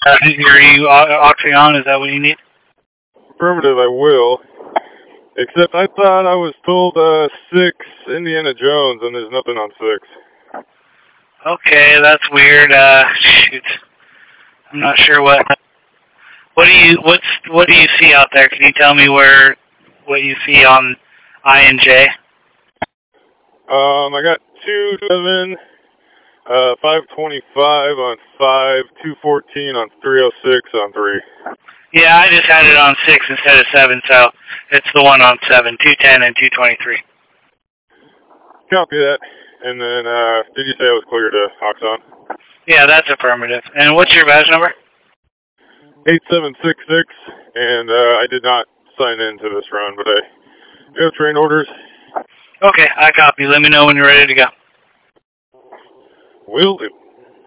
Are you Oxyon? Is that what you need? Affirmative, I will. Except I thought I was told 6 Indiana Jones, and there's nothing on 6. Okay, that's weird. Shoot, I'm not sure what do you see out there? Can you tell me what you see on I and J? I got 2-7, 525 on 5, 214 on 306 on 3. Yeah, I just had it on 6 instead of 7, so it's the one on 7, 210 and 223. Copy that. And then, did you say I was clear to Oxon? Yeah, that's affirmative. And what's your badge number? 8766, and I did not sign into this run, but I do have train orders. Okay, I copy. Let me know when you're ready to go. Will do.